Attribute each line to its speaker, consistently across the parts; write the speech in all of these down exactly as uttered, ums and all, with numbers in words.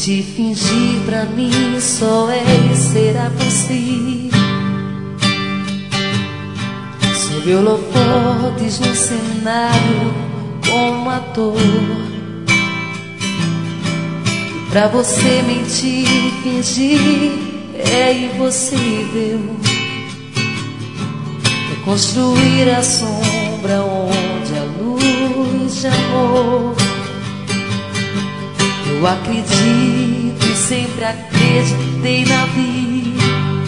Speaker 1: Mentir, fingir pra mim só é e será possível. Sob holofotes no cenário como ator. E pra você mentir, fingir é impossível. É construir a sombra onde a luz de amor. Eu acredito e sempre acreditei na vida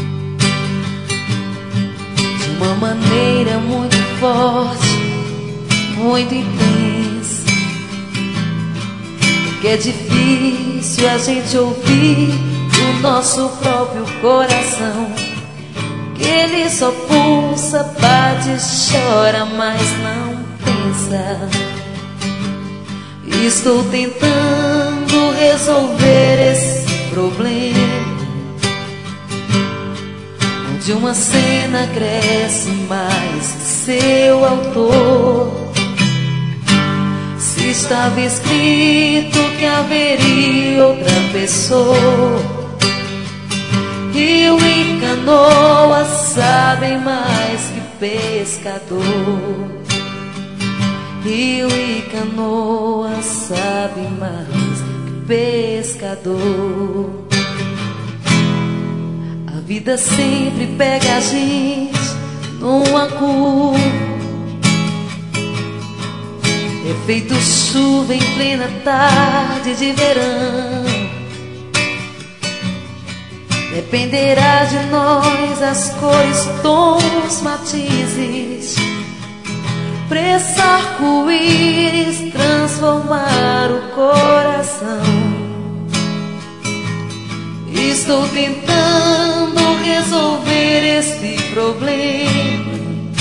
Speaker 1: de uma maneira muito forte, muito intensa. Porque é difícil a gente ouvir o nosso próprio coração, que ele só pulsa, bate, chora, mas não pensa. Estou tentando resolver esse problema, onde uma cena cresce mais que seu autor. Se estava escrito que haveria outra pessoa, rio e canoa sabem mais que pescador. Rio e canoa sabe mais que pescador. A vida sempre pega a gente numa curva. É feito chuva em plena tarde de verão. Dependerá de nós as cores, tons, matizes, pra esse arco-íris transformar o coração. Estou tentando resolver este problema,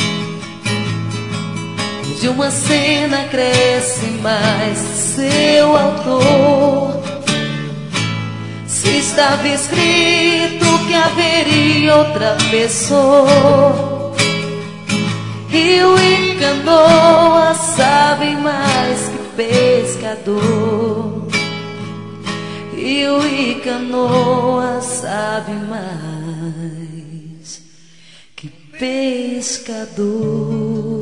Speaker 1: onde uma cena cresce mais seu autor. Se estava escrito que haveria outra pessoa, rio e canoa sabem mais que pescador. Rio e canoa sabem mais que pescador.